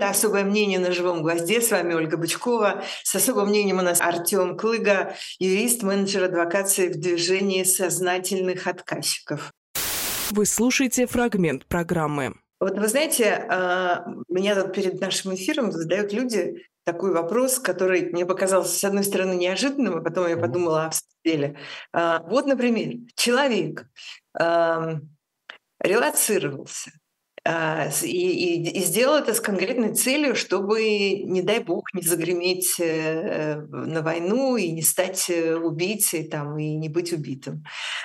Это «Особое мнение» на живом гвозде. С вами Ольга Бычкова. С особым мнением у нас Артем Клыга, юрист, менеджер адвокации в движении сознательных отказчиков. Вы слушаете фрагмент программы. Вот вы знаете, меня тут перед нашим эфиром задают люди такой вопрос, который мне показался, с одной стороны, неожиданным, а потом я подумала, в самом деле. Вот, например, человек релацировался, и сделал это с конкретной целью, чтобы, не дай бог, не загреметь на войну и не стать убийцей там, и не быть убитым.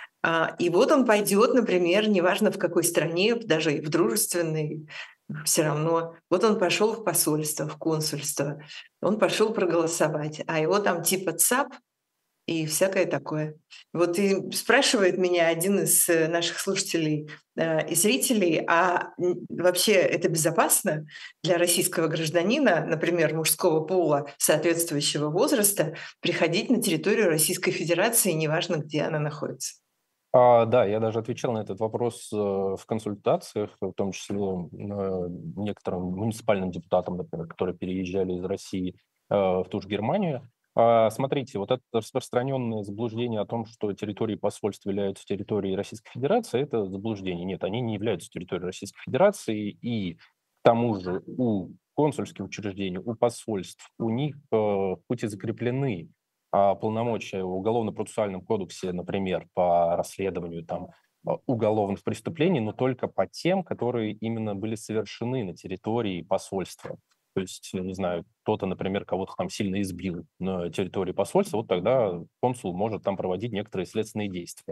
И вот он пойдет, например, неважно в какой стране, даже и в дружественной, все равно. Вот он пошел в посольство, в консульство, он пошел проголосовать, а его там типа ЦАП и всякое такое. Вот и спрашивает меня один из наших слушателей и зрителей, вообще это безопасно для российского гражданина, например, мужского пола соответствующего возраста, приходить на территорию Российской Федерации, неважно, где она находится? Да, я даже отвечал на этот вопрос в консультациях, в том числе некоторым муниципальным депутатам, например, которые переезжали из России в ту же Германию. Смотрите, вот это распространенное заблуждение о том, что территории посольств являются территорией Российской Федерации, это заблуждение. Нет, они не являются территорией Российской Федерации, и к тому же у консульских учреждений, у посольств, у них хоть и закреплены полномочия в Уголовно-процессуальном кодексе, например, по расследованию там, уголовных преступлений, но только по тем, которые именно были совершены на территории посольства. То есть, я не знаю, кто-то, например, кого-то там сильно избил на территории посольства, вот тогда консул может там проводить некоторые следственные действия.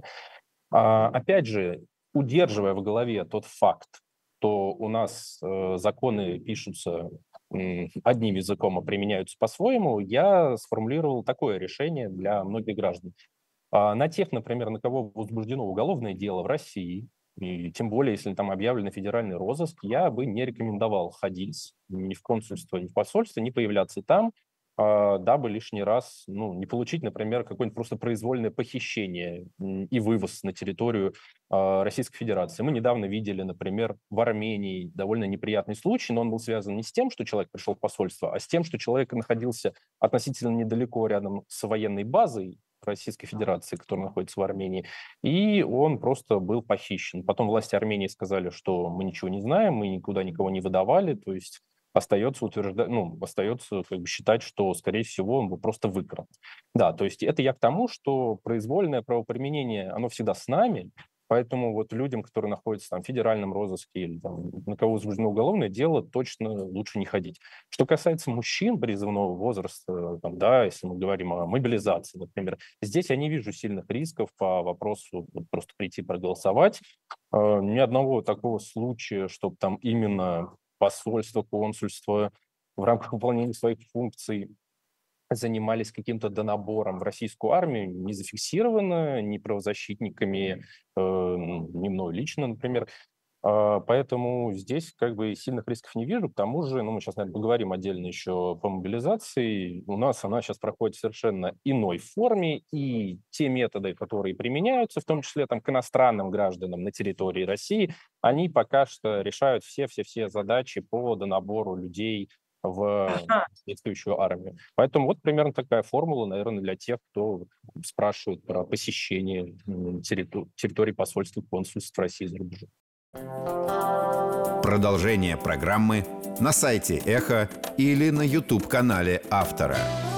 Опять же, удерживая в голове тот факт, что у нас законы пишутся одним языком, а применяются по-своему, я сформулировал такое решение для многих граждан. На тех, например, на кого возбуждено уголовное дело в России, и тем более, если там объявлен федеральный розыск, я бы не рекомендовал ходить ни в консульство, ни в посольство, не появляться там, дабы лишний раз не получить, например, какое-нибудь просто произвольное похищение и вывоз на территорию Российской Федерации. Мы недавно видели, например, в Армении довольно неприятный случай, но он был связан не с тем, что человек пришел в посольство, а с тем, что человек находился относительно недалеко рядом с военной базой Российской Федерации, которая находится в Армении, и он просто был похищен. Потом власти Армении сказали, что мы ничего не знаем, мы никуда никого не выдавали, то есть остается считать, что, скорее всего, он был просто выкран. Да, то есть это я к тому, что произвольное правоприменение, оно всегда с нами, поэтому вот людям, которые находятся там в федеральном розыске или там, на кого возбуждено уголовное дело, точно лучше не ходить. Что касается мужчин призывного возраста, там, да, если мы говорим о мобилизации, например, здесь я не вижу сильных рисков по вопросу просто прийти проголосовать. Ни одного такого случая, чтобы там именно посольство, консульство в рамках выполнения своих функций занимались каким-то донабором в российскую армию, не зафиксировано ни правозащитниками, ни мной лично, например. Поэтому здесь как бы сильных рисков не вижу. К тому же, мы сейчас, наверное, поговорим отдельно еще по мобилизации. У нас она сейчас проходит в совершенно иной форме, и те методы, которые применяются, в том числе там, к иностранным гражданам на территории России, они пока что решают все задачи по донабору людей в действующую армию. Поэтому вот примерно такая формула, наверное, для тех, кто спрашивает про посещение территории посольств и консульств России за рубежом. Продолжение программы на сайте Эхо или на YouTube-канале автора.